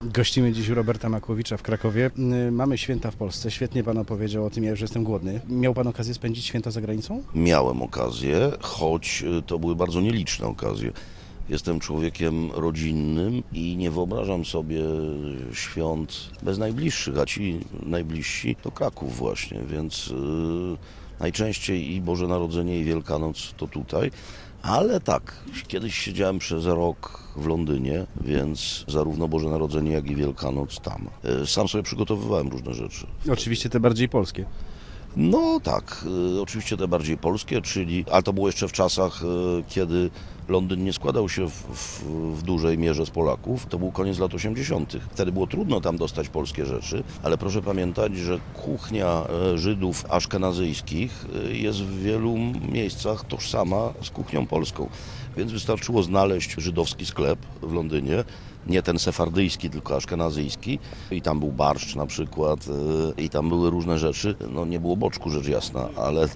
Gościmy dziś u Roberta Makłowicza w Krakowie. Mamy święta w Polsce. Świetnie pan opowiedział o tym, ja już jestem głodny. Miał pan okazję spędzić święta za granicą? Miałem okazję, choć to były bardzo nieliczne okazje. Jestem człowiekiem rodzinnym i nie wyobrażam sobie świąt bez najbliższych, a ci najbliżsi to Kraków właśnie, więc najczęściej i Boże Narodzenie, i Wielkanoc to tutaj. Ale tak, kiedyś siedziałem przez rok w Londynie, więc zarówno Boże Narodzenie, jak i Wielkanoc tam. Sam sobie przygotowywałem różne rzeczy. Oczywiście te bardziej polskie. No tak, oczywiście te bardziej polskie, ale to było jeszcze w czasach, kiedy Londyn nie składał się w dużej mierze z Polaków. To był koniec lat 80. Wtedy było trudno tam dostać polskie rzeczy, ale proszę pamiętać, że kuchnia Żydów aszkenazyjskich jest w wielu miejscach tożsama z kuchnią polską. Więc wystarczyło znaleźć żydowski sklep w Londynie, nie ten sefardyjski, tylko aszkenazyjski. I tam był barszcz na przykład, i tam były różne rzeczy. No nie było boczku, rzecz jasna, ale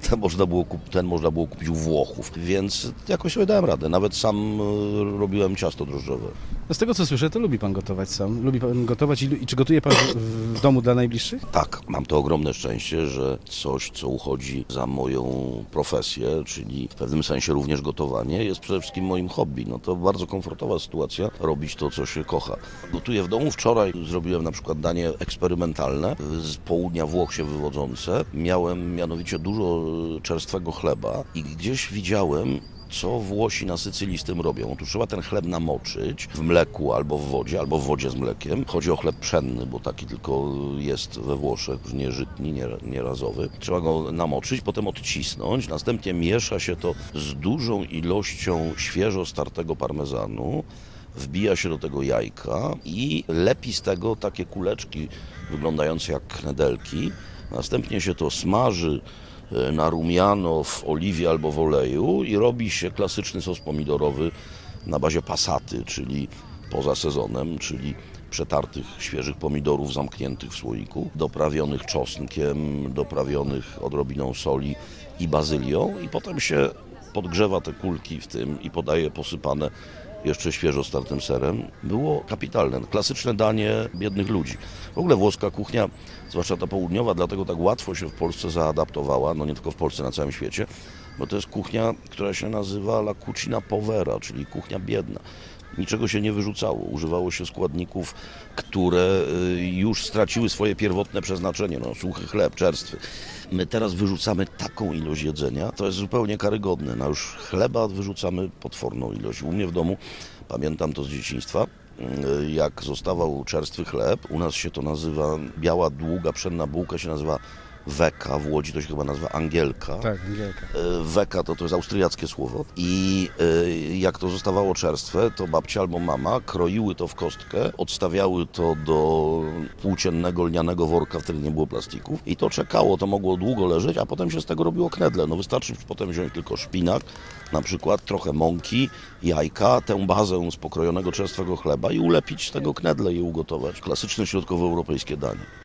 ten można było kupić u Włochów. Więc jakoś sobie dałem radę. Nawet sam robiłem ciasto drożdżowe. No z tego co słyszę, to lubi pan gotować sam. Lubi pan gotować i czy gotuje pan w domu dla najbliższych? Tak, mam to ogromne szczęście, że coś, co uchodzi za moją profesję, czyli w pewnym sensie również gotowanie, jest przede wszystkim moim hobby. No to bardzo komfortowa sytuacja, robić to, co się kocha. Gotuję w domu. Wczoraj zrobiłem na przykład danie eksperymentalne, z południa Włoch się wywodzące. Miałem mianowicie dużo czerstwego chleba i gdzieś widziałem, co Włosi na Sycylii z tym robią. Tu trzeba ten chleb namoczyć w mleku albo w wodzie z mlekiem. Chodzi o chleb pszenny, bo taki tylko jest we Włoszech, nie żytni, nie razowy. Trzeba go namoczyć, potem odcisnąć, następnie miesza się to z dużą ilością świeżo startego parmezanu, wbija się do tego jajka i lepi z tego takie kuleczki wyglądające jak knedelki. Następnie się to smaży na rumiano, w oliwie albo w oleju i robi się klasyczny sos pomidorowy na bazie passaty, czyli poza sezonem, czyli przetartych świeżych pomidorów zamkniętych w słoiku, doprawionych czosnkiem, doprawionych odrobiną soli i bazylią i potem się podgrzewa te kulki w tym i podaje posypane jeszcze świeżo startym serem. Było kapitalne, klasyczne danie biednych ludzi. W ogóle włoska kuchnia, zwłaszcza ta południowa, dlatego tak łatwo się w Polsce zaadaptowała, no nie tylko w Polsce, na całym świecie, bo to jest kuchnia, która się nazywa la cucina povera, czyli kuchnia biedna. Niczego się nie wyrzucało, używało się składników, które już straciły swoje pierwotne przeznaczenie, no suchy chleb, czerstwy. My teraz wyrzucamy taką ilość jedzenia, to jest zupełnie karygodne. No już chleba wyrzucamy potworną ilość. U mnie w domu, pamiętam to z dzieciństwa, jak zostawał czerstwy chleb, u nas się to nazywa, biała, długa, pszenna bułka się nazywa weka, w Łodzi to się chyba nazywa angielka. Tak, angielka. Weka to jest austriackie słowo i jak to zostawało czerstwe, to babcia albo mama kroiły to w kostkę, odstawiały to do płóciennego, lnianego worka, wtedy nie było plastików i to czekało, to mogło długo leżeć, a potem się z tego robiło knedle. No wystarczy potem wziąć tylko szpinak, na przykład trochę mąki, jajka, tę bazę z pokrojonego czerstwego chleba i ulepić z tego knedle i ugotować. Klasyczne środkowoeuropejskie danie.